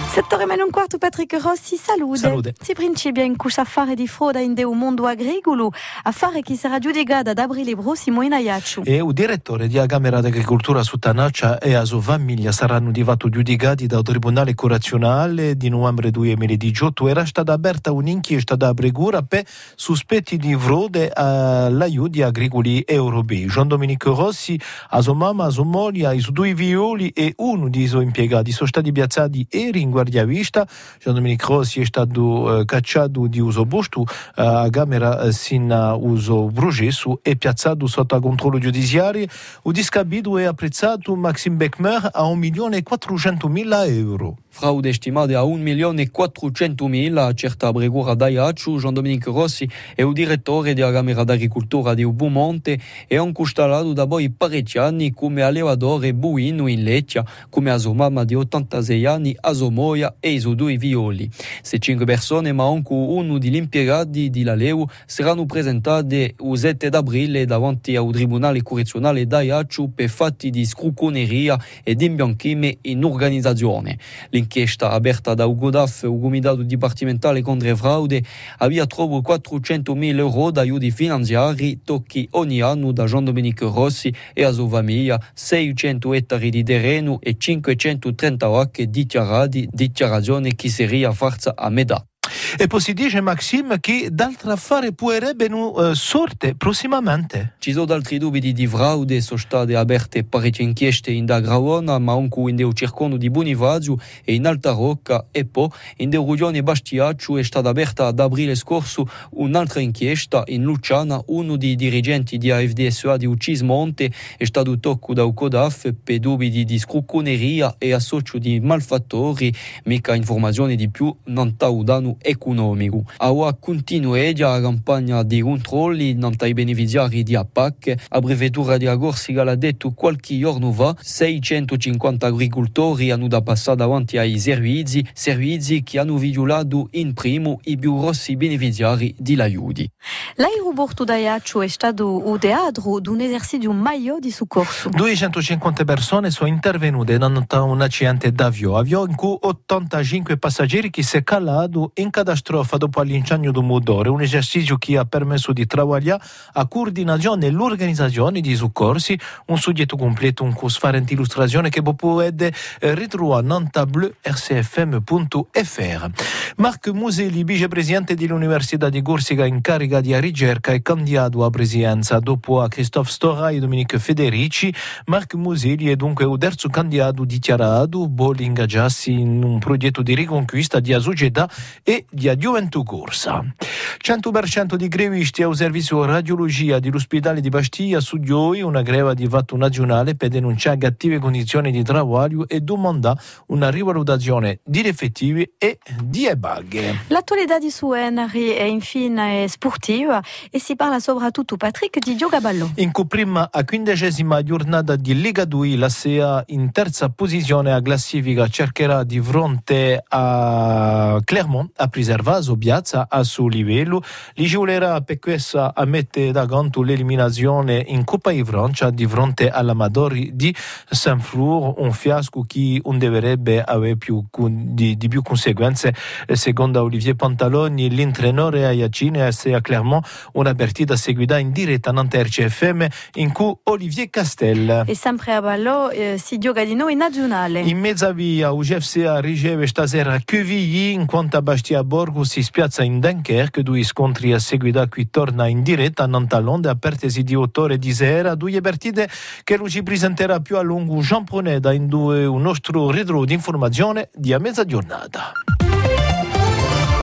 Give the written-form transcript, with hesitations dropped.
7:15, Patrick Rossi, salute. Si principia in questo affare di frode in un mondo agricolo, affare che sarà giudicato da aprile prossimo in Aiaccio. E il direttore di Camera d'Agricoltura su Tanaccia e a sua famiglia saranno divati giudicati dal Tribunale Corrazionale di novembre 2018. Era stata aperta un'inchiesta da Bregura per sospetti di frode all'aiuto agricoli europei. Jean Domenico Rossi, a sua mamma, a sua moglie, ai suoi due figlioli e uno dei suoi impiegati sono stati piazzati ieri in guardia vista. Jean Domenico Rossi è stato cacciato di uso posto a Camera sin a uso processo e piazzato sotto controllo giudiziario. Il discapito è apprezzato Maxime Beckmer a 1.400.000 euro. Fraude stimate a 1.400.000, accerta a Bregura d'Aiaccio. Jean Domenico Rossi è il direttore della Camera d'Agricoltura di Beaumonte e ha incustato da poi parecchi anni come allevatore buino in Leccia, come a sua mamma di 86 anni, a sua moglie e i suoi due figlioli. Se 5 persone, ma anche uno degli impiegati di Laleu, saranno presentate il 7 aprile davanti al Tribunale Corrazionale d'Aiaccio per fatti di scruconeria e di imbianchime in organizzazione. L'inchiesta aperta da UGODAF, il Comitato Dipartimentale contro fraude, aveva trovato 400.000 euro di aiuti finanziari tocchi ogni anno da Jean Domenico Rossi e a sua famiglia, 600 ettari di terreno e 530 vacche dichiarazione che sarebbe farsa a metà. E poi si dice, Maxime, che d'altra affare potrebbe sorte prossimamente. Ci sono altri dubbi di fraude, sono state aperte parecchie inchieste in Dagraona, ma anche in Deu Circono di Bonifacio e in Alta Rocca, e poi in Deu Ruglione Bastiaccio è stata aperta ad aprile scorso un'altra inchiesta in Luciana. Uno dei dirigenti di AFDSA di Ucismonte è stato toccato da UCODAF per dubbi di scruconeria e associo di malfattori, mica informazioni di più non danno economico. Ora continua la campagna di controlli non ai beneficiari di APAC. A prefettura di Agorsica l'ha detto qualche giorno fa, 650 agricoltori hanno da passare davanti ai servizi che hanno violato in primo i più grossi beneficiari di aiuti. L'aeroporto d'Aiaccio è stato il teatro di un esercizio maggiore di soccorso. 250 persone sono intervenute durante un accidente d'avione in cui 85 passeggeri che si è calato in catastrofe dopo l'incendio del motore, un esercizio che ha permesso di lavorare a coordinazione e l'organizzazione di soccorsi. Un soggetto completo, un cosfarente illustrazione che potete ritrovare a bleu.rcfm.fr. Marc Museli, vicepresidente dell'Università di Corsica in carica di ricerca, è candidato a presidenza dopo a Christophe Stora e Domenico Federici. Marc Museli è dunque il terzo candidato dichiarato, vuole ingaggiarsi in un progetto di riconquista di società e di gioventù corsa. 100% di grevisti al servizio radiologia dell'ospedale di Bastiglia su Gioi, una greva di fatto nazionale per denunciare cattive condizioni di travaglio e domanda una rivalutazione di effettivi e di bug. L'attualità di su Enari è infine sportiva e si parla soprattutto, Patrick, di Giocaballo. In cui prima a 15ª giornata di Lega 2 la SEA in terza posizione a classifica cercherà di fronte a Clermont a preservare la piazza a suo livello. Li giulerà per questa a mettere da conto l'eliminazione in Coppa di Francia di fronte all'Amadori di Saint-Flour, un fiasco che non dovrebbe avere più conseguenze. Secondo Olivier Pantaloni, l'intrenore a Iacine e a Clermont, una partita seguita in diretta a RCFM in cui Olivier Castel. E sempre a Ballo si gioca di nuovo in nazionale. In mezza via il GFCA riceve stasera Quevilly, in quanto a Bastia Borgo si spiazza in Dunkerque, due scontri a seguito qui torna in diretta a Nantalonde, apertesi di 8 ore di sera, due partite che lo ci presenterà più a lungo Jean Proneda in due un nostro ritro di informazione di a mezza giornata.